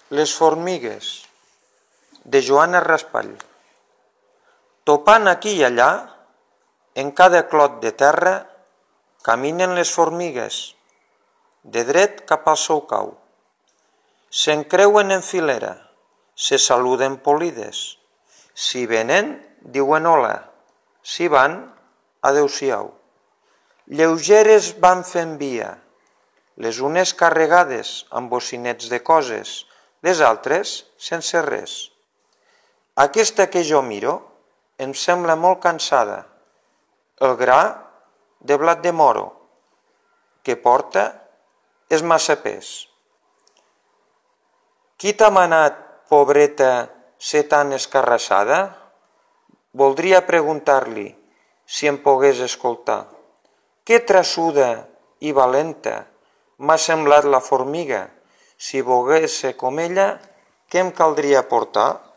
Les formigues, de Joana Raspall. Topant aquí i allà, en cada clot de terra, caminen les formigues, de dret cap al seu cau. S'encreuen en filera, se saluden polides. Si venen, diuen hola, si van, adeu-siau. Lleugeres van fent via, les unes carregades amb bocinets de coses, les altres sense res. Aquesta que jo miro em sembla molt cansada, el gra de blat de moro que porta és massa pes. Qui t'ha manat, pobreta, ser tan escarrassada? Voldria preguntar-li si em pogués escoltar. Que traçuda i valenta m'ha semblat la formiga. Si volgués ser com ella, què em caldria portar?